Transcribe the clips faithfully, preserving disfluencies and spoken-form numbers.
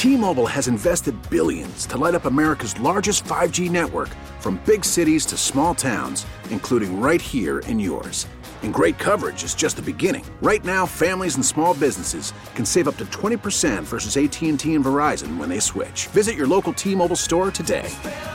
T-Mobile has invested billions to light up America's largest five G network, from big cities to small towns, including right here in yours. And great coverage is just the beginning. Right now, families and small businesses can save up to twenty percent versus A T and T and Verizon when they switch. Visit your local T-Mobile store today.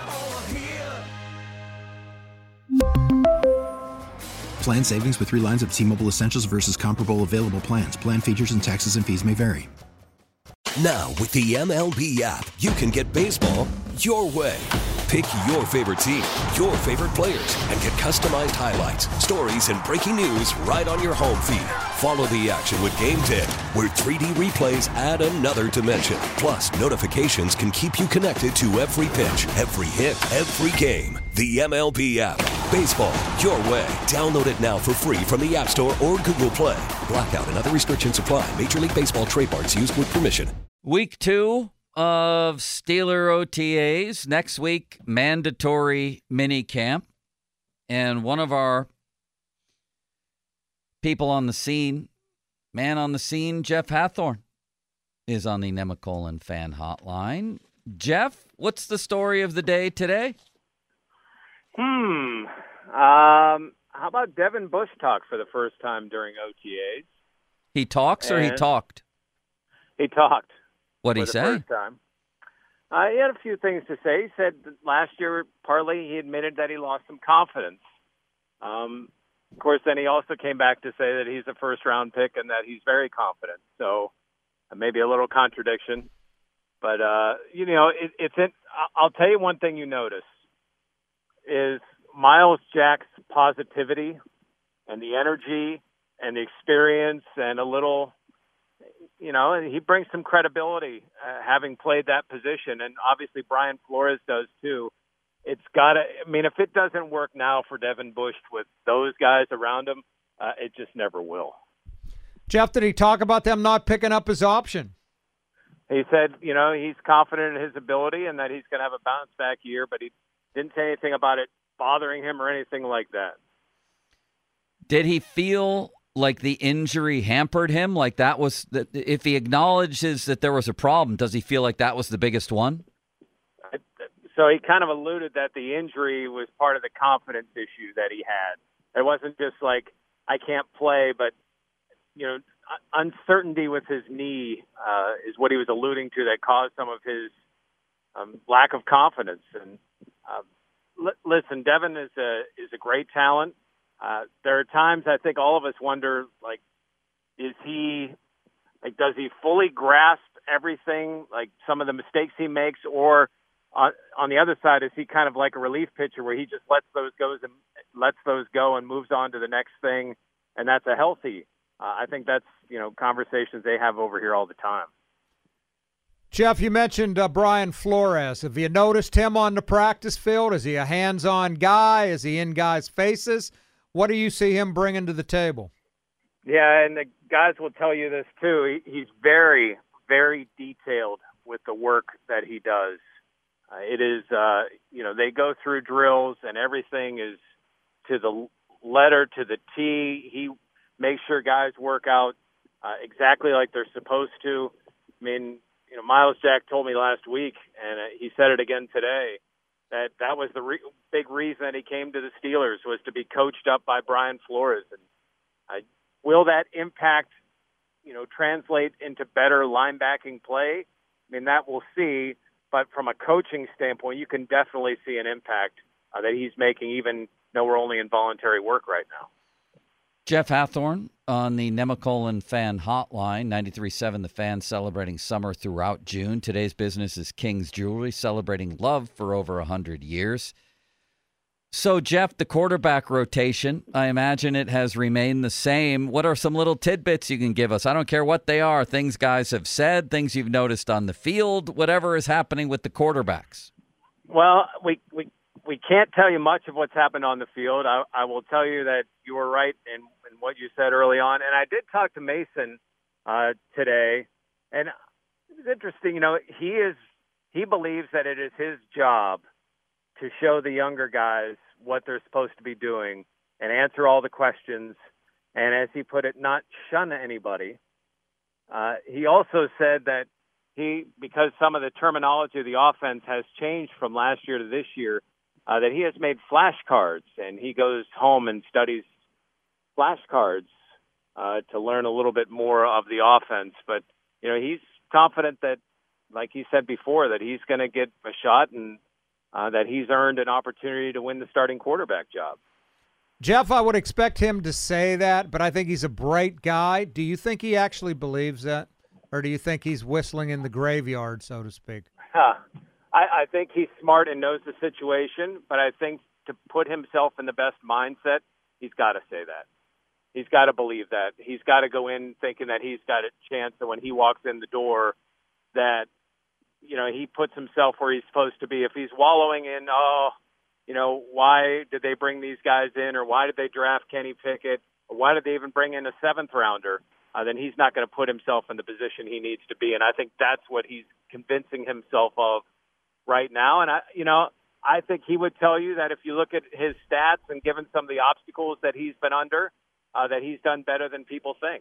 Plan savings with three lines of T-Mobile Essentials versus comparable available plans. Plan features and taxes and fees may vary. Now, with the M L B app, you can get baseball your way. Pick your favorite team, your favorite players, and get customized highlights, stories, and breaking news right on your home feed. Follow the action with Game Day, where three D replays add another dimension. Plus, notifications can keep you connected to every pitch, every hit, every game. The M L B app. Baseball your way. Download it now for free from the App Store or Google Play. Blackout and other restrictions apply. Major League Baseball trademarks used with permission. Week two of Steeler O T As. Next week, mandatory mini camp. And one of our people on the scene, man on the scene, Jeff Hathhorn, is on the Nemacolin Fan Hotline. Jeff, what's the story of the day today? Hmm. Um, how about Devin Bush talk for the first time during O T As? He talks or and he talked? He talked. What'd he for say? The first time. Uh, he had a few things to say. He said that last year, partly, he admitted that he lost some confidence. Um, of course, then he also came back to say that he's a first-round pick and that he's very confident. So uh, maybe a little contradiction. But, uh, you know, it, it's in, I'll tell you one thing you notice is Miles Jack's positivity and the energy and the experience and a little, you know, he brings some credibility uh, having played that position. And obviously Brian Flores does too. It's got to, I mean, if it doesn't work now for Devin Bush with those guys around him, uh, it just never will. Jeff, did he talk about them not picking up his option? He said, you know, he's confident in his ability and that he's going to have a bounce back year, but he didn't say anything about it bothering him or anything like that. Did he feel like the injury hampered him? Like that was, that if he acknowledges that there was a problem, does he feel like that was the biggest one? So he kind of alluded that the injury was part of the confidence issue that he had. It wasn't just like, I can't play, but, you know, uncertainty with his knee uh, is what he was alluding to that caused some of his um, lack of confidence. And um, l- listen, Devin is a is a great talent. Uh, there are times I think all of us wonder, like, is he, like, does he fully grasp everything, like some of the mistakes he makes, or on, on the other side, is he kind of like a relief pitcher where he just lets those goes and lets those go and moves on to the next thing, and that's a healthy. Uh, I think that's, you know, conversations they have over here all the time. Jeff, you mentioned uh, Brian Flores. Have you noticed him on the practice field? Is he a hands-on guy? Is he in guys' faces? What do you see him bringing to the table? Yeah, and the guys will tell you this too. He, he's very, very detailed with the work that he does. Uh, it is, uh, you know, they go through drills and everything is to the letter, to the T. He makes sure guys work out uh, exactly like they're supposed to. I mean, you know, Miles Jack told me last week, and uh, he said it again today, that that was the re- big reason that he came to the Steelers, was to be coached up by Brian Flores. And uh, will that impact, you know, translate into better linebacking play? I mean, that we'll see. But from a coaching standpoint, you can definitely see an impact uh, that he's making, even though we're only in voluntary work right now. Jeff Hathhorn on the Nemacolin Fan Hotline, ninety-three point seven The Fan, celebrating summer throughout June. Today's business is King's Jewelry, celebrating love for over one hundred years. So, Jeff, the quarterback rotation, I imagine it has remained the same. What are some little tidbits you can give us? I don't care what they are, things guys have said, things you've noticed on the field, whatever is happening with the quarterbacks. Well, we we, we can't tell you much of what's happened on the field. I, I will tell you that you were right in, in what you said early on. And I did talk to Mason uh, today, and it's interesting. You know, he is he believes that it is his job to show the younger guys what they're supposed to be doing and answer all the questions. And as he put it, not shun anybody. Uh, he also said that he, because some of the terminology of the offense has changed from last year to this year, uh, that he has made flashcards, and he goes home and studies flashcards uh, to learn a little bit more of the offense. But, you know, he's confident that, like he said before, that he's going to get a shot and uh, that he's earned an opportunity to win the starting quarterback job. Jeff, I would expect him to say that, but I think he's a bright guy. Do you think he actually believes that? Or do you think he's whistling in the graveyard, so to speak? Huh. I, I think he's smart and knows the situation, but I think to put himself in the best mindset, he's got to say that. He's got to believe that. He's got to go in thinking that he's got a chance that when he walks in the door that, you know, he puts himself where he's supposed to be. If he's wallowing in, oh, you know, why did they bring these guys in, or why did they draft Kenny Pickett, or why did they even bring in a seventh rounder, uh, then he's not going to put himself in the position he needs to be. And I think that's what he's convincing himself of right now. And, I, you know, I think he would tell you that if you look at his stats and given some of the obstacles that he's been under, uh, that he's done better than people think.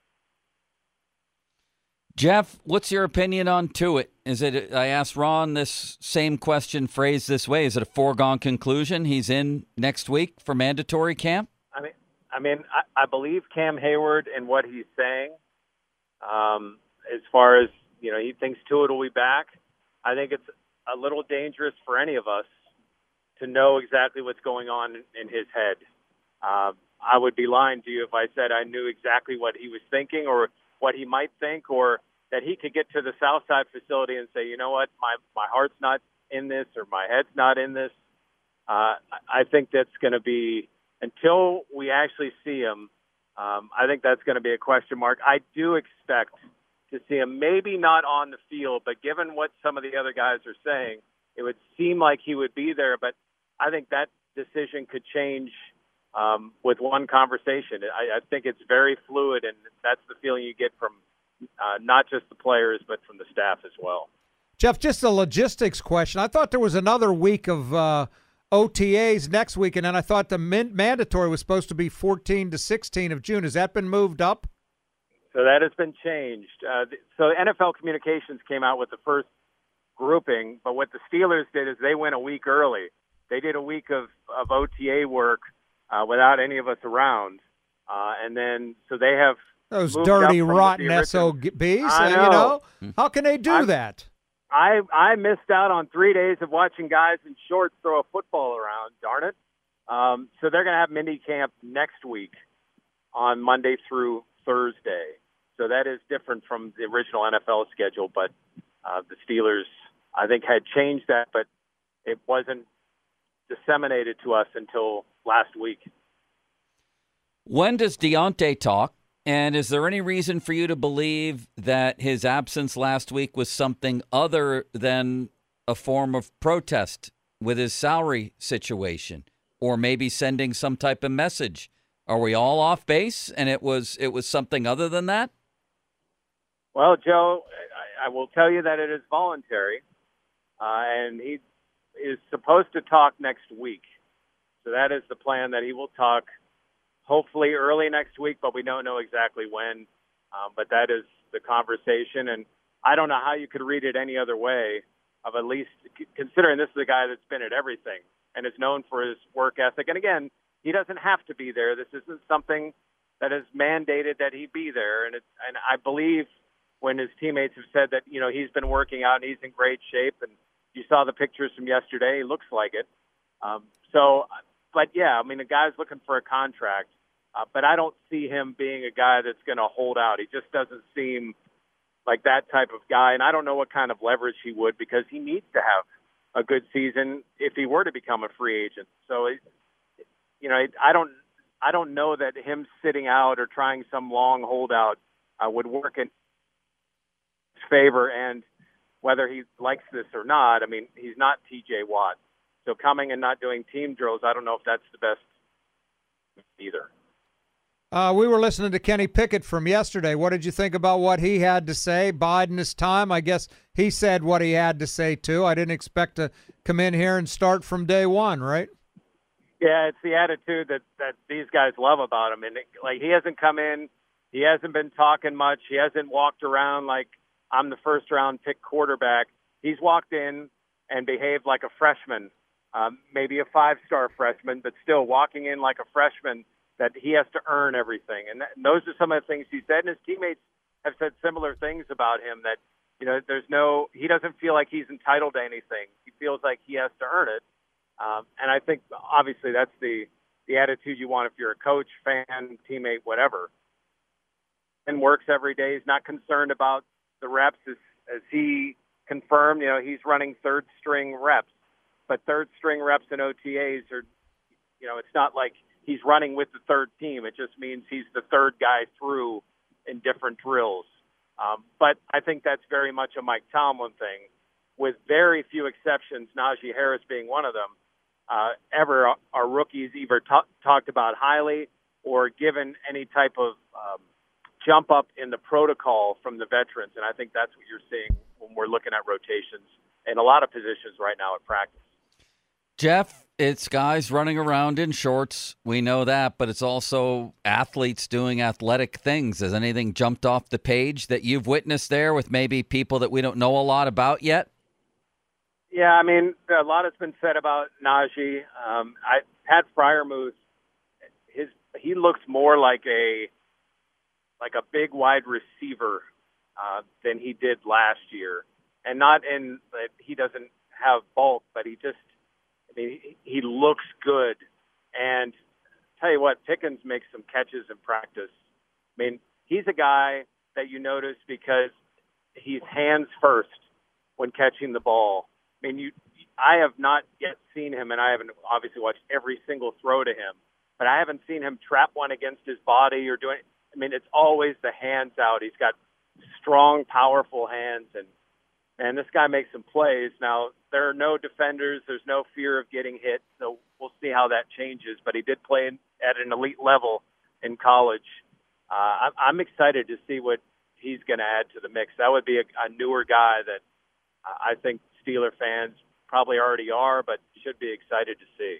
Jeff, what's your opinion on Tuitt? Is it? I asked Ron this same question phrased this way. Is it a foregone conclusion? He's in next week for mandatory camp? I mean, I mean, I, I believe Cam Hayward and what he's saying. Um, as far as, you know, he thinks Tuitt will be back. I think it's a little dangerous for any of us to know exactly what's going on in, in his head. Uh, I would be lying to you if I said I knew exactly what he was thinking or what he might think, or that he could get to the Southside facility and say, you know what, my, my heart's not in this, or my head's not in this. Uh, I think that's going to be, until we actually see him, um, I think that's going to be a question mark. I do expect to see him, maybe not on the field, but given what some of the other guys are saying, it would seem like he would be there. But I think that decision could change um, with one conversation. I, I think it's very fluid, and that's the feeling you get from uh, not just the players, but from the staff as well. Jeff, just a logistics question. I thought there was another week of uh, O T As next week, and then I thought the min- mandatory was supposed to be fourteen to sixteen of June. Has that been moved up? So that has been changed. Uh, so N F L Communications came out with the first grouping, but what the Steelers did is they went a week early. They did a week of, of O T A work uh, without any of us around. Uh, and then, so they have Those dirty, rotten S O Bs, uh, you know? How can they do I'm, that? I I missed out on three days of watching guys in shorts throw a football around, darn it. Um, so they're going to have mini camp next week on Monday through Thursday. So that is different from the original N F L schedule, but uh, the Steelers, I think, had changed that, but it wasn't disseminated to us until last week. When does Deontay talk? And is there any reason for you to believe that his absence last week was something other than a form of protest with his salary situation, or maybe sending some type of message? Are we all off base and it was it was something other than that? Well, Joe, I, I will tell you that it is voluntary, uh, and he is supposed to talk next week. So that is the plan, that he will talk hopefully early next week, but we don't know exactly when. Um, but that is the conversation, and I don't know how you could read it any other way, of at least considering this is a guy that's been at everything and is known for his work ethic. And again, he doesn't have to be there. This isn't something that is mandated that he be there. And it's, and I believe when his teammates have said that, you know, he's been working out and he's in great shape, and you saw the pictures from yesterday, he looks like it. Um, so, but yeah, I mean, the guy's looking for a contract, uh, but I don't see him being a guy that's going to hold out. He just doesn't seem like that type of guy. And I don't know what kind of leverage he would, because he needs to have a good season if he were to become a free agent. So, it, you know, I don't, I don't know that him sitting out or trying some long holdout uh, would work in his favor. And whether he likes this or not, I mean, he's not T J Watt. So coming and not doing team drills, I don't know if that's the best either. Uh, we were listening to Kenny Pickett from yesterday. What did you think about what he had to say? Biding his time. I guess he said what he had to say, too. I didn't expect to come in here and start from day one, right? Yeah, it's the attitude that, that these guys love about him. And, it, like, he hasn't come in. He hasn't been talking much. He hasn't walked around like I'm the first-round pick quarterback. He's walked in and behaved like a freshman, um, maybe a five-star freshman, but still walking in like a freshman that he has to earn everything. And, that, and those are some of the things he said, and his teammates have said similar things about him that, you know, there's no – he doesn't feel like he's entitled to anything. He feels like he has to earn it. Um, and I think, obviously, that's the, the attitude you want if you're a coach, fan, teammate, whatever. And works every day. He's not concerned about the reps. As, as he confirmed, you know, he's running third-string reps. But third-string reps in O T As are, you know, it's not like he's running with the third team. It just means he's the third guy through in different drills. Um, but I think that's very much a Mike Tomlin thing, with very few exceptions, Najee Harris being one of them. Uh, ever are rookies either t- talked about highly or given any type of um, jump up in the protocol from the veterans. And I think that's what you're seeing when we're looking at rotations in a lot of positions right now at practice. Jeff, it's guys running around in shorts. We know that, but it's also athletes doing athletic things. Has anything jumped off the page that you've witnessed there with maybe people that we don't know a lot about yet? Yeah, I mean, a lot has been said about Najee. Um, I, Pat Freiermuth, his he looks more like a like a big wide receiver uh, than he did last year, and not in that he doesn't have bulk, but he just, I mean, he, he looks good. And tell you what, Pickens makes some catches in practice. I mean, he's a guy that you notice because he's hands first when catching the ball. I mean, you, I have not yet seen him, and I haven't obviously watched every single throw to him, but I haven't seen him trap one against his body or doing. I mean, it's always the hands out. He's got strong, powerful hands, and and this guy makes some plays. Now, there are no defenders. There's no fear of getting hit, so we'll see how that changes. But he did play at an elite level in college. Uh, I'm excited to see what he's going to add to the mix. That would be a, a newer guy that I think Steeler fans probably already are, but should be excited to see.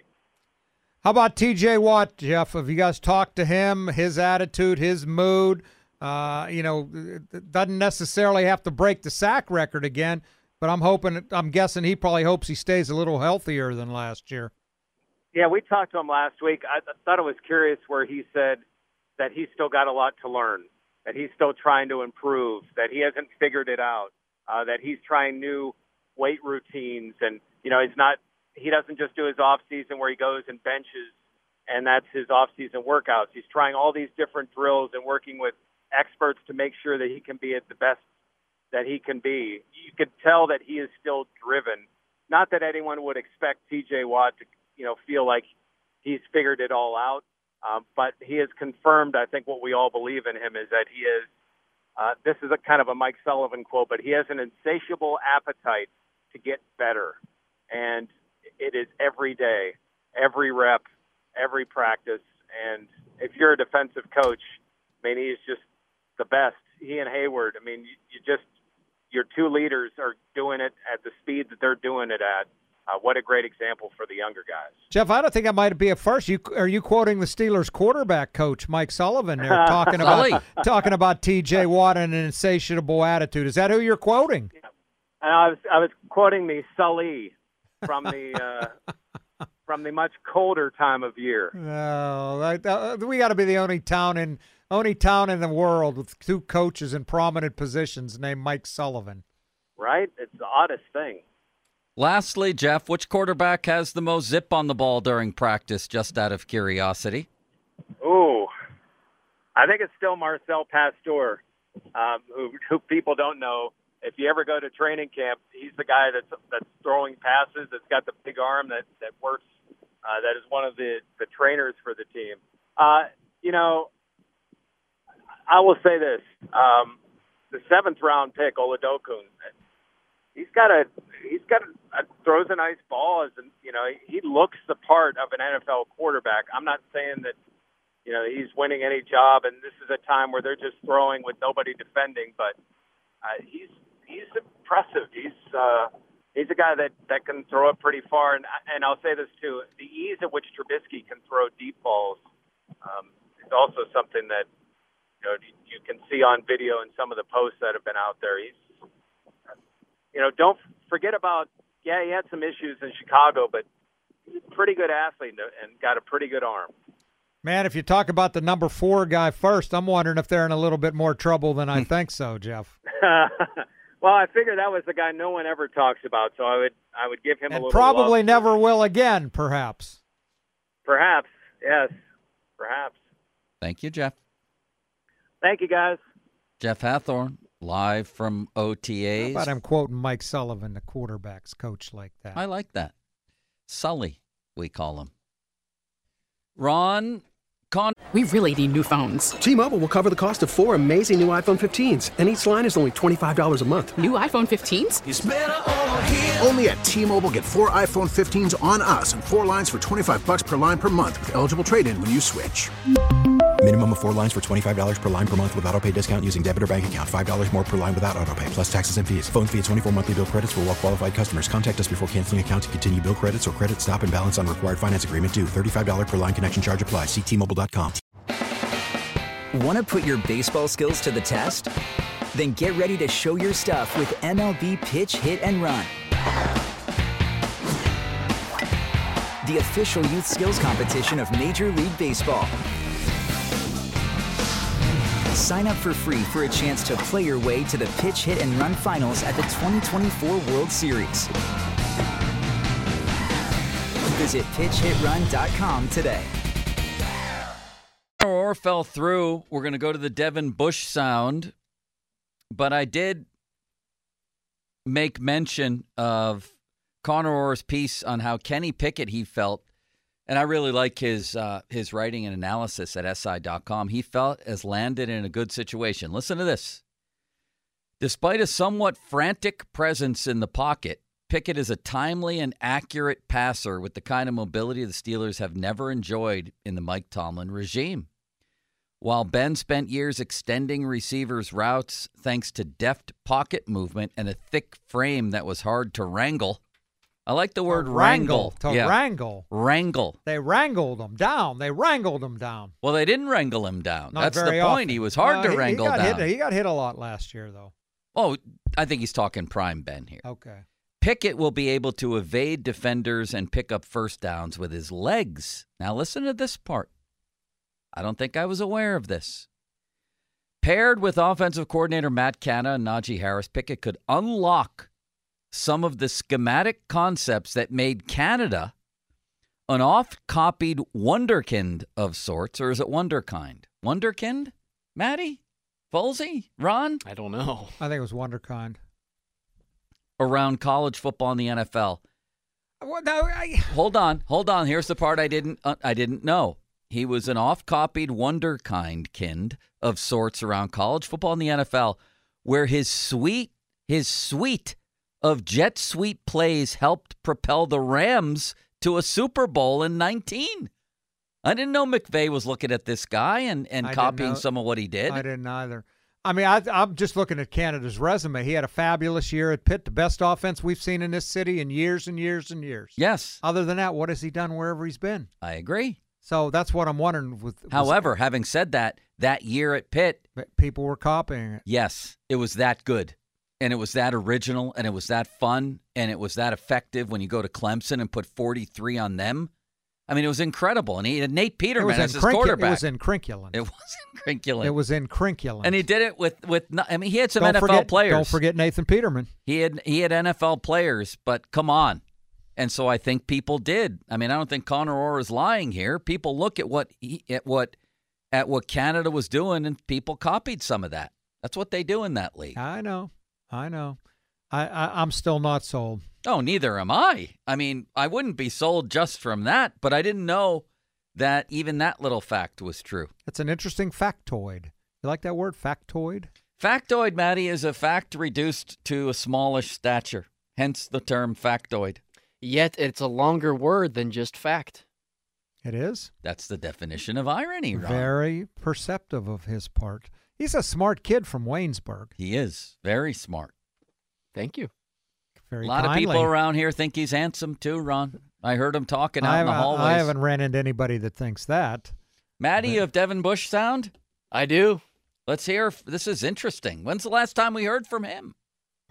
How about T J Watt, Jeff? Have you guys talked to him, his attitude, his mood? Uh, you know, doesn't necessarily have to break the sack record again, but I'm hoping, I'm guessing he probably hopes he stays a little healthier than last year. Yeah, we talked to him last week. I thought it was curious where he said that he's still got a lot to learn, that he's still trying to improve, that he hasn't figured it out, uh, that he's trying new weight routines. And, you know, he's not, he doesn't just do his off season where he goes and benches and that's his off season workouts. He's trying all these different drills and working with experts to make sure that he can be at the best that he can be. You could tell that he is still driven. Not that anyone would expect T J Watt to, you know, feel like he's figured it all out. Um, but he has confirmed, I think, what we all believe in him is that he is, uh, this is a kind of a Mike Sullivan quote, but he has an insatiable appetite to get better. And it is every day, every rep, every practice. And if you're a defensive coach, I mean, he's just the best. He and Hayward, I mean, you, you just, your two leaders are doing it at the speed that they're doing it at. Uh, what a great example for the younger guys. Jeff, I don't think I might be a first. You are you quoting the Steelers quarterback coach Mike Sullivan there, talking about talking about T J Watt and an insatiable attitude? Is that who you're quoting? Yeah. I was I was quoting the Sully from the uh, from the much colder time of year. No, uh, we got to be the only town in only town in the world with two coaches in prominent positions named Mike Sullivan. Right? It's the oddest thing. Lastly, Jeff, which quarterback has the most zip on the ball during practice, just out of curiosity? Ooh, I think it's still Marcel Pastor, um, who, who people don't know. If you ever go to training camp, he's the guy that's that's throwing passes, that's got the big arm, that, that works, uh, that is one of the, the trainers for the team. Uh, you know, I will say this. Um, the seventh-round pick, Oladokun, He's got a he's got a, a throws a nice ball. As an, you know, he looks the part of an N F L quarterback. I'm not saying that, you know, he's winning any job, and this is a time where they're just throwing with nobody defending. But uh, he's he's impressive. He's uh, he's a guy that, that can throw it pretty far. And and I'll say this too: the ease at which Trubisky can throw deep balls um, is also something that, you know, you can see on video in some of the posts that have been out there. He's you know, don't forget about, yeah, he had some issues in Chicago, but he's a pretty good athlete and got a pretty good arm. Man, if you talk about the number four guy first, I'm wondering if they're in a little bit more trouble than I think so, Jeff. Well, I figured that was the guy no one ever talks about, so I would I would give him and a little probably love. never will again, perhaps. Perhaps, yes, perhaps. Thank you, Jeff. Thank you, guys. Jeff Hathorn, live from O T As. How about I'm quoting Mike Sullivan, the quarterback's coach, like that? I like that. Sully, we call him. Ron Con. We really need new phones. T-Mobile will cover the cost of four amazing new iPhone fifteens, and each line is only twenty-five dollars a month. New iPhone fifteens? It's better over here. Only at T-Mobile, get four iPhone fifteens on us and four lines for twenty-five bucks per line per month with eligible trade-in when you switch. Minimum of four lines for twenty-five dollars per line per month with autopay discount using debit or bank account. five dollars more per line without autopay, plus taxes and fees. Phone fee at twenty-four monthly bill credits for well-qualified customers. Contact us before canceling account to continue bill credits or credit stop and balance on required finance agreement due. thirty-five dollars per line connection charge applies. See T Mobile dot com. Want to put your baseball skills to the test? Then get ready to show your stuff with M L B Pitch, Hit, and Run. The official youth skills competition of Major League Baseball. Sign up for free for a chance to play your way to the Pitch, Hit, and Run finals at the twenty twenty-four World Series. Visit pitch hit run dot com today. Or fell through. We're going to go to the Devin Bush sound. But I did make mention of Connor Orr's piece on how Kenny Pickett he felt. And I really like his uh, his writing and analysis at S I dot com. He felt as landed in a good situation. Listen to this. Despite a somewhat frantic presence in the pocket, Pickett is a timely and accurate passer with the kind of mobility the Steelers have never enjoyed in the Mike Tomlin regime. While Ben spent years extending receivers' routes thanks to deft pocket movement and a thick frame that was hard to wrangle. I like the word To wrangle. wrangle. To yeah. wrangle. Wrangle. They wrangled him down. They wrangled him down. Well, they didn't wrangle him down. Not That's the very point. often. He was hard Uh, to he- wrangle he got down. Hit, he got hit a lot last year, though. Oh, I think he's talking prime Ben here. Okay. Pickett will be able to evade defenders and pick up first downs with his legs. Now listen to this part. I don't think I was aware of this. Paired with offensive coordinator Matt Canna and Najee Harris, Pickett could unlock some of the schematic concepts that made Canada an oft-copied wonderkind of sorts, or is it wonderkind? Wonderkind? Maddie? Folsey? Ron? I don't know. I think it was Wonderkind. Around college football and the N F L. Well, no, I, Hold on, hold on. Here's the part I didn't uh, I didn't know. He was an oft-copied wonderkind kind of sorts around college football and the N F L, where his sweet his suite of jet sweep plays helped propel the Rams to a Super Bowl in nineteen. I didn't know McVay was looking at this guy and, and I didn't copying know- some of what he did. I didn't either. I mean, I, I'm just looking at Canada's resume. He had a fabulous year at Pitt, the best offense we've seen in this city in years and years and years. Yes, Other than that, what has he done wherever he's been? I agree. So that's what I'm wondering. With was- However, having said that, that year at Pitt, people were copying it. yes, it was that good. And it was that original, and it was that fun, and it was that effective when you go to Clemson and put forty-three on them. I mean, it was incredible. And he had Nate It Peterman was, as his incrincu- quarterback. it was incrinculant. It was incrinculant. It was incrinculant. And he did it with, with no- I mean, he had some don't N F L forget, players. Don't forget Nathan Peterman. He had he had N F L players, but come on. And so I think people did. I mean, I don't think Connor Orr is lying here. People look at what he, at what at what Canada was doing, and people copied some of that. That's what they do in that league. I know. I know. I, I, I'm still not sold. Oh, neither am I. I mean, I wouldn't be sold just from that, but I didn't know that even that little fact was true. It's an interesting factoid. You like that word, factoid? Factoid, Maddie, is a fact reduced to a smallish stature, hence the term factoid. Yet it's a longer word than just fact. It is. That's the definition of irony, Ron. Very perceptive of his part. He's a smart kid from Waynesburg. He is very smart. Thank you. Very A lot kindly. of people around here think he's handsome too, Ron. I heard him talking out I in the haven't- hallways. I haven't ran into anybody that thinks that. Maddie, you have Devin Bush sound? I do. Let's hear. This is interesting. When's the last time we heard from him?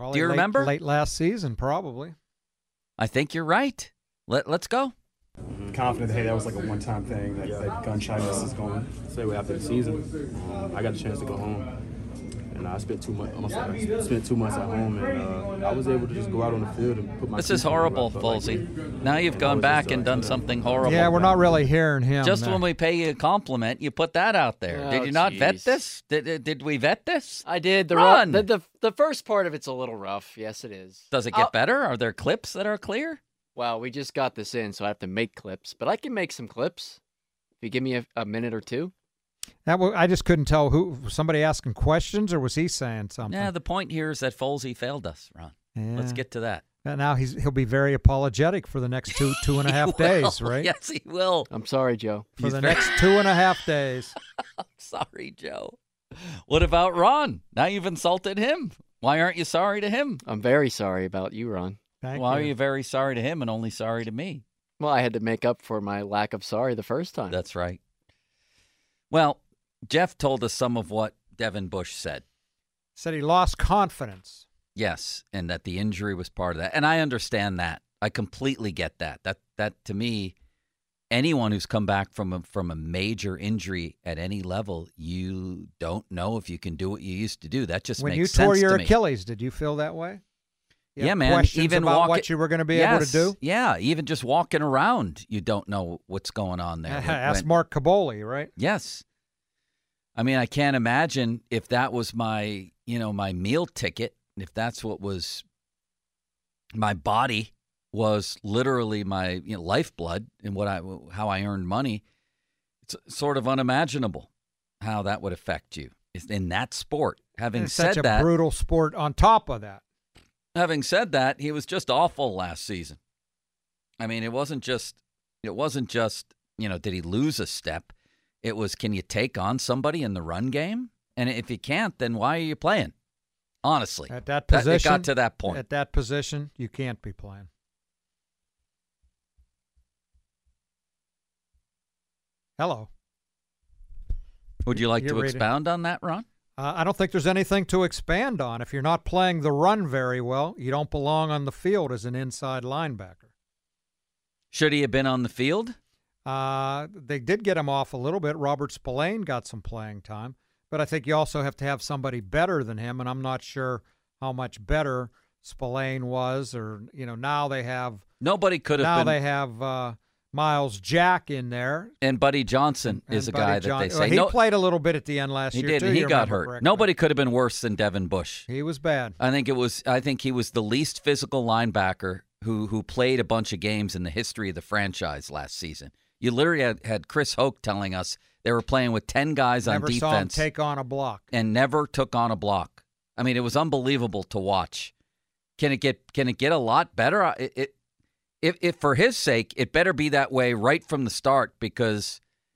Probably Do you late, remember? Late last season, probably. I think you're right. Let, let's go. Confident, hey, that was like a one-time thing, that, that gun shyness is going. So after the season, um, I got the chance to go home. And I spent two months, almost like I spent two months at home, and uh, I was able to just go out on the field and put my. This is horrible, Folsey. Like, now you've gone back just, uh, and done something horrible. Yeah, we're not really hearing him. Just now. when we pay you a compliment, you put that out there. Oh, did you not geez. vet this? Did Did we vet this? I did. The, Run. Rough, the, the the first part of it's a little rough. Yes, it is. Does it get I'll, better? Are there clips that are clear? Well, we just got this in, so I have to make clips. But I can make some clips if you give me a, a minute or two. That w- I just couldn't tell who somebody asking questions or was he saying something? Yeah, the point here is that Folsey failed us, Ron. Yeah. Let's get to that. And now he's he'll be very apologetic for the next two two and a half days, right? Yes, he will. I'm sorry, Joe. For He's the very... next two and a half days. I'm sorry, Joe. What about Ron? Now you've insulted him. Why aren't you sorry to him? I'm very sorry about you, Ron. Thank Why you. are you very sorry to him and only sorry to me? Well, I had to make up for my lack of sorry the first time. That's right. Well, Jeff told us some of what Devin Bush said. Said he lost confidence. Yes, and that the injury was part of that. And I understand that. I completely get that. That that to me, anyone who's come back from a, from a major injury at any level, you don't know if you can do what you used to do. That just when makes you tore sense your to me. Achilles, did you feel that way? You yeah, man. Questions even about walk what it, you were going to be yes, able to do. Yeah, even just walking around, you don't know what's going on there. Ask when, Mark Caboli, right? Yes. I mean, I can't imagine if that was my, you know, my meal ticket, if that's what was my body was literally my you know, lifeblood and what I how I earned money. It's sort of unimaginable how that would affect you in that sport. Having it's said such a that, brutal sport on top of that. Having said that, he was just awful last season. I mean, it wasn't just it wasn't just, you know, did he lose a step? It was, can you take on somebody in the run game? And if you can't, then why are you playing? Honestly. At that position, that, it got to that point. At that position, you can't be playing. Hello. Would you like You're to reading. expound on that, Ron? Uh, I don't think there's anything to expand on. If you're not playing the run very well, you don't belong on the field as an inside linebacker. Should he have been on the field? Uh, they did get him off a little bit. Robert Spillane got some playing time. But I think you also have to have somebody better than him, and I'm not sure how much better Spillane was. Or, you know, now they have Nobody could have now been. they have uh, Miles Jack in there. And Buddy Johnson and is a Buddy guy John- that they say. well, he no, played a little bit at the end last he year, did, too. and he you got remember hurt. correctly. Nobody could have been worse than Devin Bush. He was bad. I think it was. I think he was the least physical linebacker who who played a bunch of games in the history of the franchise last season. You literally had, had Chris Hoke telling us they were playing with ten guys Never on defense. saw him take on a block. And never took on a block. I mean, it was unbelievable to watch. Can it get Can it get a lot better? It, it if, if for his sake, it better be that way right from the start, because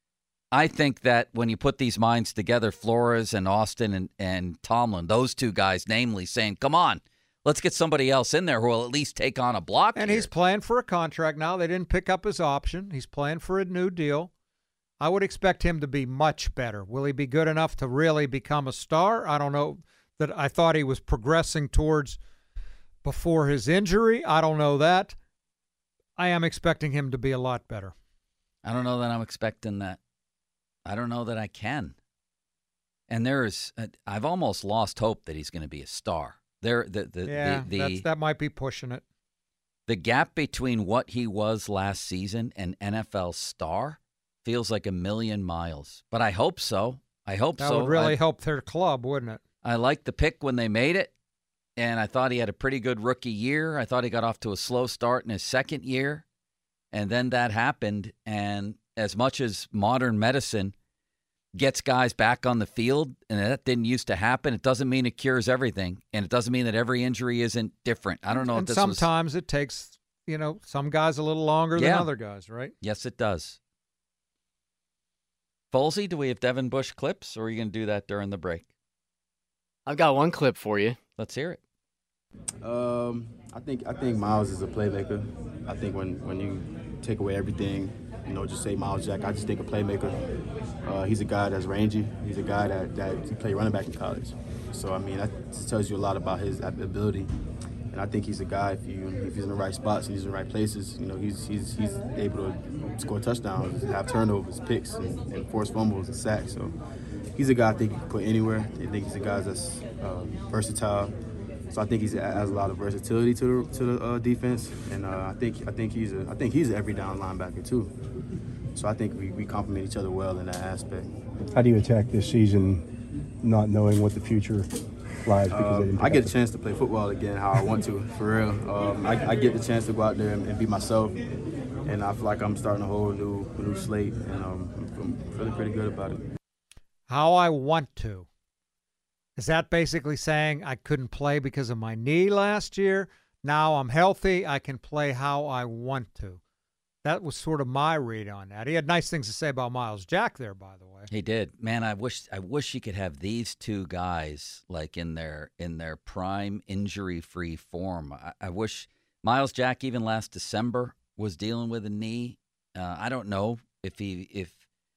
I think that when you put these minds together, Flores and Austin and, and Tomlin, those two guys, namely, saying, come on, let's get somebody else in there who will at least take on a block. And here. he's playing for a contract now. They didn't pick up his option. He's playing for a new deal. I would expect him to be much better. Will he be good enough to really become a star? I don't know. That I thought he was progressing towards before his injury. I don't know that. I am expecting him to be a lot better. I don't know that I'm expecting that. I don't know that I can. And there is, I've almost lost hope that he's going to be a star. There, the the yeah, the, the, that's, that might be pushing it. The gap between what he was last season and N F L star feels like a million miles. But I hope so. I hope that so. That would really I, help their club, wouldn't it? I liked the pick when they made it, and I thought he had a pretty good rookie year. I thought he got off to a slow start in his second year, and then that happened. And as much as modern medicine gets guys back on the field, and that didn't used to happen, it doesn't mean it cures everything, and it doesn't mean that every injury isn't different. I don't know and if this sometimes was... it takes, you know, some guys a little longer yeah. than other guys, right? Yes, it does. Folsey, do we have Devin Bush clips, or are you going to do that during the break? I've got one clip for you. Let's hear it. Um, I think I think Miles is a playmaker. I think when, when you take away everything you know, just say Myles Jack. I just think a playmaker. Uh, he's a guy that's rangy. He's a guy that, that he played running back in college. So, I mean, that tells you a lot about his ability. And I think he's a guy, if you if he's in the right spots and he's in the right places, you know, he's he's he's able to score touchdowns, have turnovers, picks, and, and force fumbles and sacks. So he's a guy I think you can put anywhere. I think he's a guy that's uh, versatile. So I think he has a lot of versatility to the, to the uh, defense, and uh, I think I think he's a I think he's an every down linebacker too. So I think we, we complement each other well in that aspect. How do you attack this season, not knowing what the future lies? Because um, I get a chance to play football again how I want to, for real. Um, I, I get the chance to go out there and, and be myself, and I feel like I'm starting a whole new new slate, and um, I'm, I'm feeling pretty good about it. How I want to. Is that basically saying I couldn't play because of my knee last year? Now I'm healthy, I can play how I want to. That was sort of my read on that. He had nice things to say about Myles Jack there, by the way. He did. Man, I wish I wish you could have these two guys like in their in their prime injury-free form. I, I wish Myles Jack even last December was dealing with a knee. Uh, I don't know if he if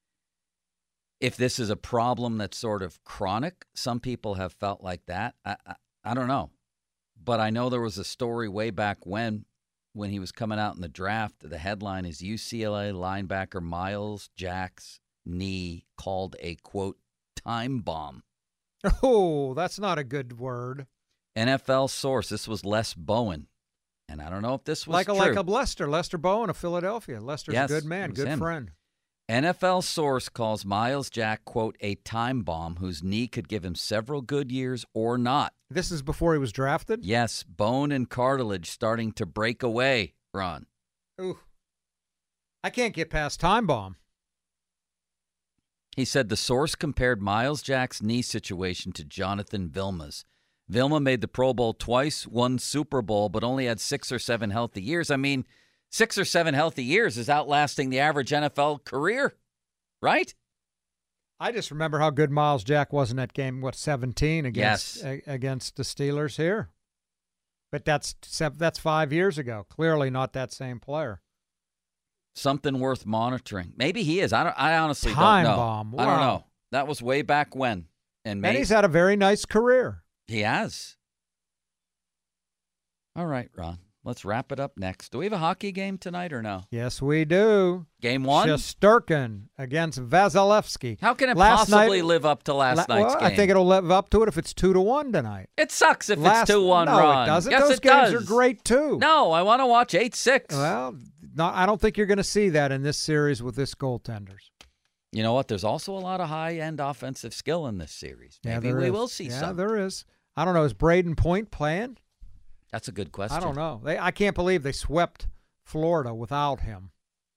if this is a problem that's sort of chronic. Some people have felt like that. I I, I don't know. But I know there was a story way back when when he was coming out in the draft. The headline is U C L A linebacker Myles Jack's knee called a, quote, time bomb. Oh, that's not a good word. N F L source, this was Les Bowen. And I don't know if this was like a, true. Like a Lester, Lester Bowen of Philadelphia. Lester's yes, a good man, good him. friend. N F L source calls Myles Jack, quote, a time bomb whose knee could give him several good years or not. This is before he was drafted? Yes, bone and cartilage starting to break away, Ron. Ooh. I can't get past time bomb. He said the source compared Myles Jack's knee situation to Jonathan Vilma's. Vilma made the Pro Bowl twice, won Super Bowl, but only had six or seven healthy years. I mean, six or seven healthy years is outlasting the average N F L career, right? I just remember how good Myles Jack was in that game, what, seventeen against yes. a, against the Steelers here. But that's that's five years ago. Clearly not that same player. Something worth monitoring. Maybe he is. I don't. I honestly Time don't know. bomb. Wow. I don't know. That was way back when. And, maybe, and he's had a very nice career. He has. All right, Ron. Let's wrap it up next. Do we have a hockey game tonight or no? Yes, we do. Game one? Shesterkin against Vasilevsky. How can it last possibly night, live up to last la- night's well, game? I think it'll live up to it if it's two to one tonight. It sucks if last, it's two one, no, Ron. it doesn't. Yes, Those it games does. are great, too. No, I want to watch eight six. Well, not, I don't think you're going to see that in this series with this goaltenders. You know what? There's also a lot of high-end offensive skill in this series. Maybe yeah, we is. will see yeah, some. Yeah, there is. I don't know. Is Braden Point playing? That's a good question. I don't know. They, I can't believe they swept Florida without him.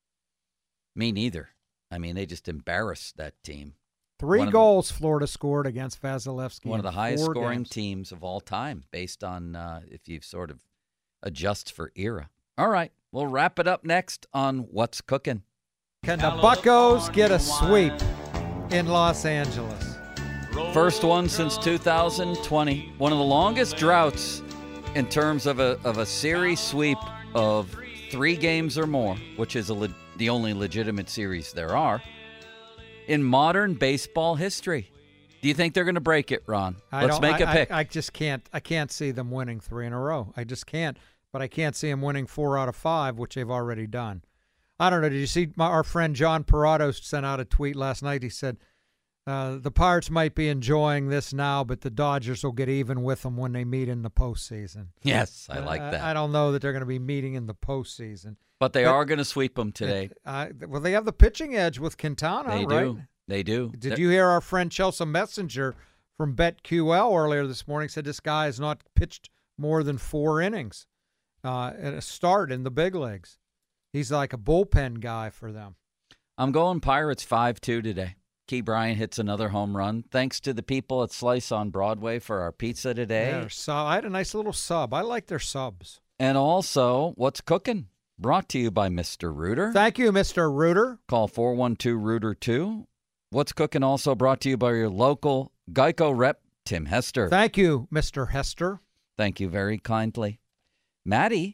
Me neither. I mean, they just embarrassed that team. Three goals the, Florida scored against Vasilevsky. One of the highest scoring games. teams of all time, based on uh, if you sort of adjust for era. All right, we'll wrap it up next on What's Cooking. Can the Buccos get a sweep in Los Angeles? First one since two thousand twenty. One of the longest droughts in terms of a of a series sweep of three games or more, which is a le- the only legitimate series there are in modern baseball history. Do you think they're going to break it, Ron? I Let's make I, a pick. I, I just can't. I can't see them winning three in a row. I just can't. But I can't see them winning four out of five, which they've already done. I don't know. Did you see my, our friend John Parado sent out a tweet last night? He said uh, the Pirates might be enjoying this now, but the Dodgers will get even with them when they meet in the postseason. Yes, I like that. I, I don't know that they're going to be meeting in the postseason. But they but, are going to sweep them today. Uh, well, they have the pitching edge with Quintana, they right? do. They do. Did They're... you hear our friend Chelsea Messenger from BetQL earlier this morning said this guy has not pitched more than four innings uh, at a start in the big leagues. He's like a bullpen guy for them. I'm going Pirates five two today. Key Bryant hits another home run. Thanks to the people at Slice on Broadway for our pizza today. Yeah, so I had a nice little sub. I like their subs. And also, What's Cooking? Brought to you by Mister Rooter. Thank you, Mister Rooter. Call four one two, Rooter two. What's Cooking also brought to you by your local Geico rep, Tim Hester. Thank you, Mister Hester. Thank you very kindly. Maddie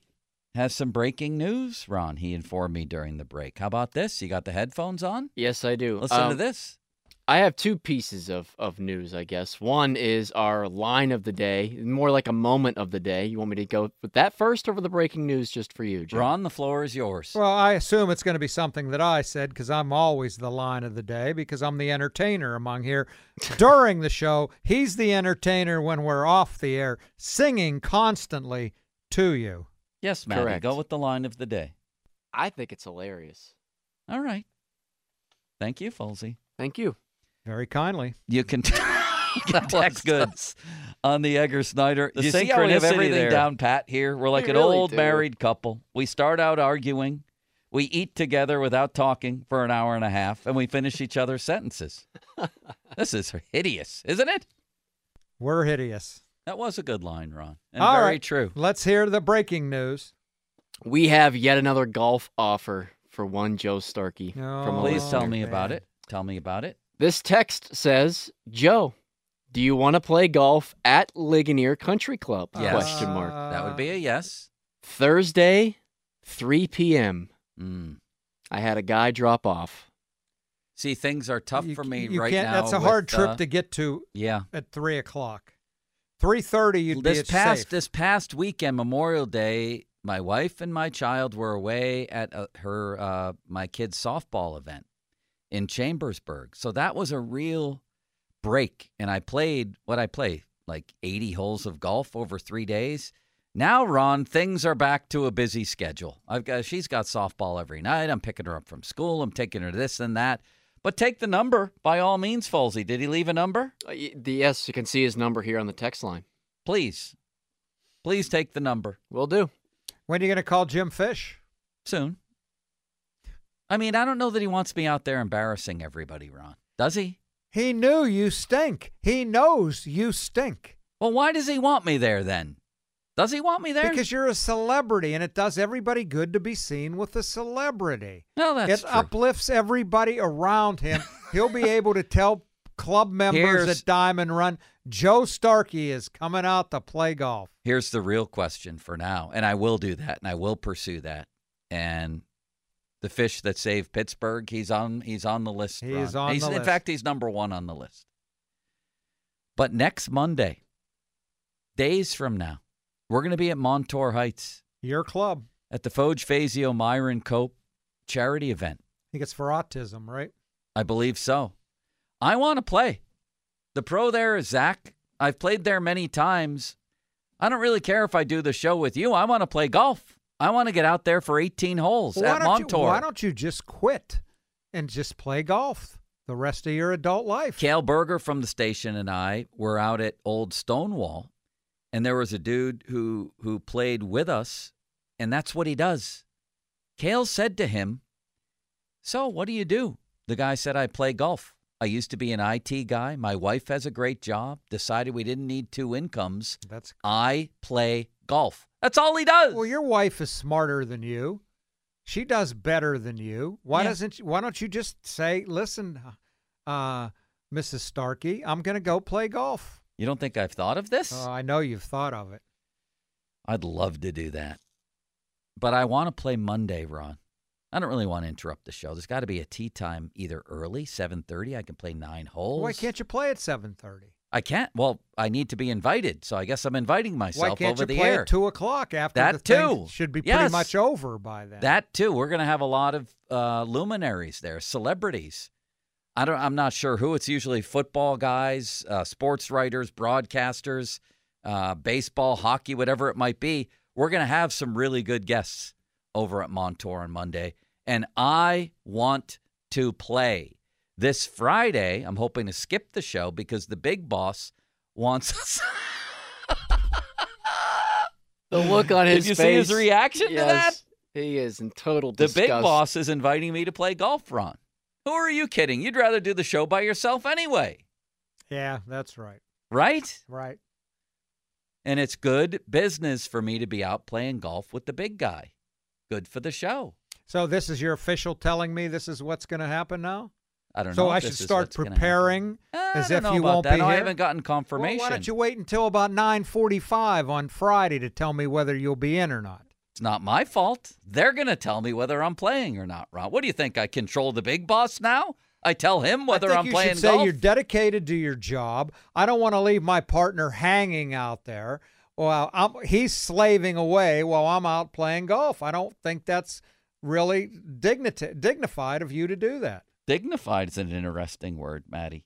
has some breaking news, Ron. He informed me during the break. How about this? You got the headphones on? Yes, I do. Listen um, to this. I have two pieces of, of news, I guess. One is our line of the day, more like a moment of the day. You want me to go with that first or with the breaking news just for you, Joe? Ron, the floor is yours. Well, I assume it's going to be something that I said because I'm always the line of the day because I'm the entertainer among here. During the show, he's the entertainer when we're off the air, singing constantly to you. Yes, Matty, Correct. go with the line of the day. I think it's hilarious. All right. Thank you, Folsey. Thank you. Very kindly. You can, you can text goods on the Egger Snyder. The You see how we have synchronicity everything there. down pat here? We're like We an really old do. married couple. We start out arguing. We eat together without talking for an hour and a half, and we finish each other's sentences. This is hideous, isn't it? We're hideous. That was a good line, Ron. And All very right. true. Let's hear the breaking news. We have yet another golf offer for one Joe Starkey. Oh, from a Please listener. tell me about it. Tell me about it. This text says, Joe, do you want to play golf at Ligonier Country Club? Yes. Question mark. That would be a yes. Thursday, three p.m. Mm. I had a guy drop off. See, things are tough You- for me you right can't, now. That's a with, hard trip uh, to get to Yeah. at three o'clock. three thirty, you'd This be at past safe. this past weekend, Memorial Day, my wife and my child were away at uh, her uh, my kid's softball event in Chambersburg. So that was a real break, and I played what I play like eighty holes of golf over three days. Now, Ron, things are back to a busy schedule. I've got she's got softball every night. I'm picking her up from school. I'm taking her to this and that. But take the number by all means, Folsey. Did he leave a number? Uh, y- the, yes, you can see his number here on the text line. Please, please take the number. Will do. When are you going to call Jim Fish? Soon. I mean, I don't know that he wants me out there embarrassing everybody, Ron. Does he? He knew you stink. He knows you stink. Well, why does he want me there then? Does he want me there? Because you're a celebrity, and it does everybody good to be seen with a celebrity. No, that's it true. uplifts everybody around him. He'll be able to tell club members Here's- at Diamond Run, Joe Starkey is coming out to play golf. Here's the real question for now, and I will do that, and I will pursue that. And the fish that saved Pittsburgh, he's on he's on the list. He's Ron. on he's, the in list. fact, he's number one on the list. But next Monday, days from now, we're going to be at Montour Heights Your club. at the Foge Fazio Myron Cope charity event. I think it's for autism, right? I believe so. I want to play. The pro there is Zach. I've played there many times. I don't really care if I do the show with you. I want to play golf. I want to get out there for eighteen holes Well, at why don't Montour. You, why don't you just quit and just play golf the rest of your adult life? Cale Berger from the station and I were out at Old Stonewall, and there was a dude who who played with us, and that's what he does. Cale said to him, "So, what do you do?" The guy said, "I play golf. I used to be an I T guy. My wife has a great job. Decided we didn't need two incomes. That's I play golf." That's all he does. Well, your wife is smarter than you. She does better than you. Why Yeah. doesn't? Why don't you just say, "Listen, uh, Missus Starkey, I'm going to go play golf." You don't think I've thought of this? Oh, I know you've thought of it. I'd love to do that. But I want to play Monday, Ron. I don't really want to interrupt the show. There's got to be a tee time either early, seven thirty. I can play nine holes. Why can't you play at seven thirty? I can't. Well, I need to be invited, so I guess I'm inviting myself Why can't over you the play air. at two o'clock after That the thing too. should be Yes. pretty much over by then? That too. We're going to have a lot of uh, luminaries there, celebrities. I don't. I'm not sure who. It's usually football guys, uh, sports writers, broadcasters, uh, baseball, hockey, whatever it might be. We're going to have some really good guests over at Montour on Monday, and I want to play. This Friday, I'm hoping to skip the show because the big boss wants us. The look on his Did you face. see his reaction yes, to that? He is in total The disgust. big boss is inviting me to play golf, Ron. Who are you kidding? You'd rather do the show by yourself anyway, Yeah, that's right. right? Right. And it's good business for me to be out playing golf with the big guy. Good for the show. So this is your official telling me this is what's going to happen now? I don't So know. if I this should is start what's gonna preparing happen. as I if don't know you about won't that. be No, I here? haven't gotten Well, confirmation. why don't you wait until about nine forty-five on Friday to tell me whether you'll be in or not? It's not my fault. They're going to tell me whether I'm playing or not, Ron. What do you think? I control the big boss now? I tell him whether I think I'm you playing should say golf? You're dedicated to your job. I don't want to leave my partner hanging out there. Well, I'm, he's slaving away while I'm out playing golf. I don't think that's really dignita- dignified of you to do that. Dignified is an interesting word, Maddie.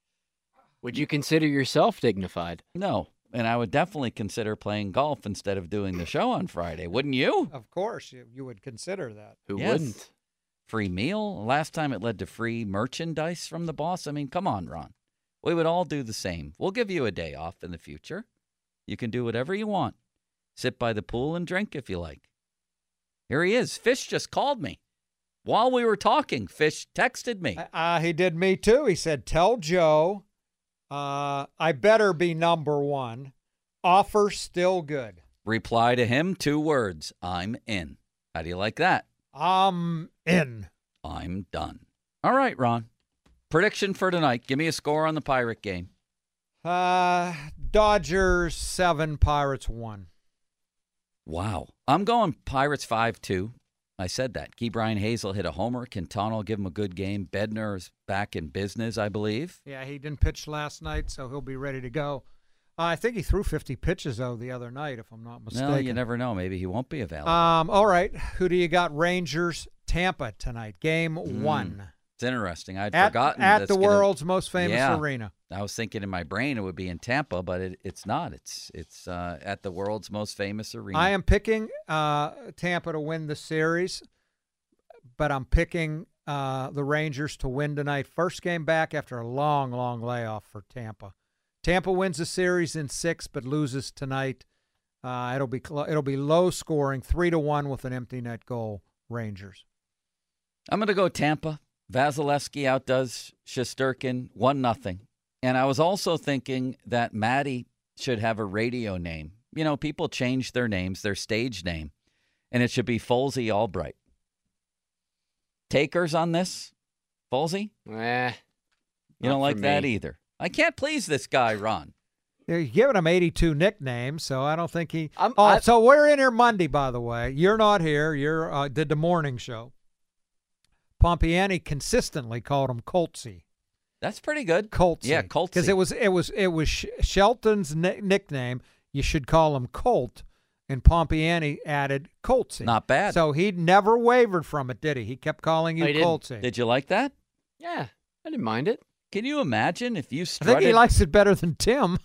Would you consider yourself dignified? No, and I would definitely consider playing golf instead of doing the show on Friday. Wouldn't you? Of course, you, you would consider that. Who Yes. wouldn't? Free meal. Last time it led to free merchandise from the boss. I mean, come on, Ron. We would all do the same. We'll give you a day off in the future. You can do whatever you want. Sit by the pool and drink if you like. Here he is. Fish just called me. While we were talking, Fish texted me. Uh, he did me too. He said, tell Joe uh, I better be number one. Offer still good. Reply to him, two words. I'm in. How do you like that? I'm in. I'm done. All right, Ron. Prediction for tonight. Give me a score on the Pirate game. Uh, Dodgers seven, Pirates one. Wow. I'm going Pirates five two. I said that. Key Brian Hazel hit a homer. Quintana will give him a good game. Bednar is back in business, I believe. Yeah, he didn't pitch last night, so he'll be ready to go. Uh, I think he threw fifty pitches, though, the other night, if I'm not mistaken. No, you never know. Maybe he won't be available. Um, all right. Who do you got? Rangers, Tampa tonight. Game Mm. one. It's interesting. I'd At, forgotten. at that's the gonna- world's most famous Yeah. arena. I was thinking in my brain it would be in Tampa, but it, it's not. It's it's uh, at the world's most famous arena. I am picking uh, Tampa to win the series, but I'm picking uh, the Rangers to win tonight. First game back after a long, long layoff for Tampa. Tampa wins the series in six, but loses tonight. Uh, it'll be cl- it'll be low scoring, three to one with an empty net goal. Rangers. I'm going to go Tampa. Vasilevsky outdoes Shesterkin one nothing. And I was also thinking that Maddie should have a radio name. You know, people change their names, their stage name, and it should be Folsey Albright. Takers on this, Folsey? Eh, you don't like that either. I can't please this guy, Ron. You're giving him eighty-two nicknames, so I don't think he. I'm- oh, I- so we're in here Monday, by the way. You're not here. You're uh, did the morning show. Pompiani consistently called him Coltsy. That's pretty good. Coltsy. Yeah, Coltsy. Because it was it was it was Sh- Shelton's ni- nickname. You should call him Colt, and Pompiani added Coltsy. Not bad. So he never wavered from it, did he? He kept calling you Oh, he didn't. Coltsy. Did you like that? Yeah, I didn't mind it. Can you imagine if you I strutted? think he likes it better than Tim.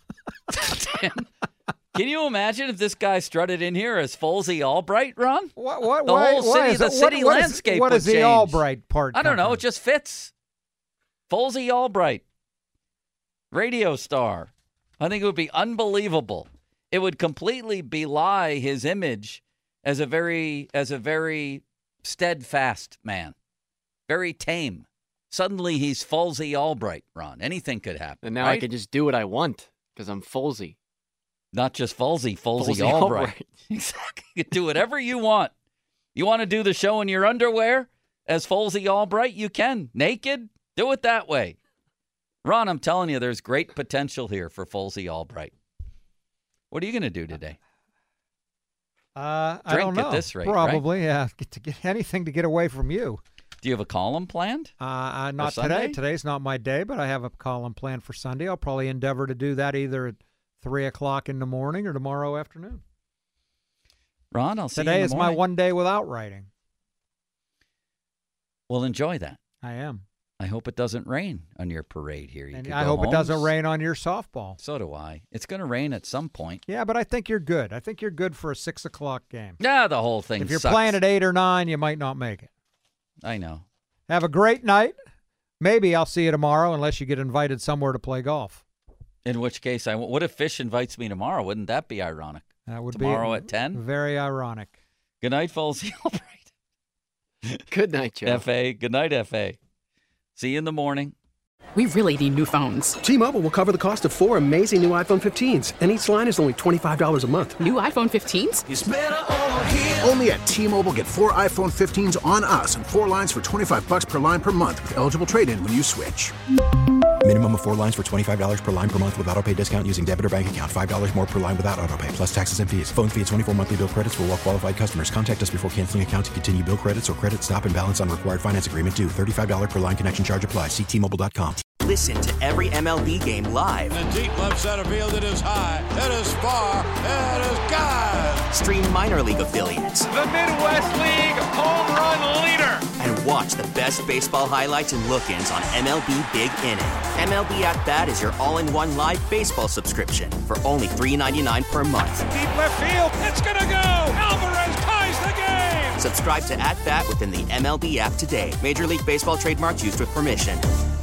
Can you imagine if this guy strutted in here as Folsey Albright, Ron? What? What? The why, whole why city, is the it- city what, what is- landscape What would is the change. Albright part? I don't come know. from? It just fits. Folsey Albright, radio star. I think it would be unbelievable. It would completely belie his image as a very, as a very steadfast man, very tame. Suddenly he's Folsey Albright, Ron. Anything could happen. And now right? I can just do what I want because I'm Folsey. Not just Folsey, Folsey, Folsey Albright. Albright. Exactly. You can do whatever you want. You want to do the show in your underwear as Folsey Albright? You can. Naked? Do it that way. Ron, I'm telling you, there's great potential here for Folsey Albright. What are you going to do today? Uh, I Drink don't know. at this rate, right? Probably, yeah. Get to get anything to get away from you. Do you have a column planned? Uh, uh, not Sunday? today. Today's not my day, but I have a column planned for Sunday. I'll probably endeavor to do that either at three o'clock in the morning or tomorrow afternoon. Ron, I'll see Today you in is the my morning. one day without writing. Well, enjoy that. I am. I hope it doesn't rain on your parade here. You And could I go hope it doesn't home. rain on your softball. So do I. It's going to rain at some point. Yeah, but I think you're good. I think you're good for a six o'clock game. Yeah, the whole thing If you're sucks. playing at eight or nine, you might not make it. I know. Have a great night. Maybe I'll see you tomorrow unless you get invited somewhere to play golf. In which case, I what if Fish invites me tomorrow? Wouldn't that be ironic? That would tomorrow be at ten. Very ironic. Good night, Folsey Albright. Good night, Joe. F A. Good night, F A. See you in the morning. We really need new phones. T-Mobile will cover the cost of four amazing new iPhone fifteens, and each line is only twenty-five dollars a month. New iPhone fifteens? It's better over here. Only at T-Mobile, get four iPhone fifteens on us and four lines for twenty-five bucks per line per month with eligible trade-in when you switch. Minimum of four lines for twenty-five dollars per line per month with autopay discount using debit or bank account. five dollars more per line without autopay, plus taxes and fees. Phone fee at twenty-four monthly bill credits for well-qualified customers. Contact us before canceling account to continue bill credits or credit stop and balance on required finance agreement due. thirty-five dollars per line connection charge applies. See T Mobile dot com. Listen to every M L B game live. In the deep left center field, it is high, it is far, it is gone. Stream minor league affiliates. The Midwest League home run leader. And watch the best baseball highlights and look-ins on M L B Big Inning. M L B At Bat is your all-in-one live baseball subscription for only three dollars and ninety-nine cents per month. Deep left field, it's gonna go. Alvarez ties the game. Subscribe to At Bat within the M L B app today. Major League Baseball trademarks used with permission.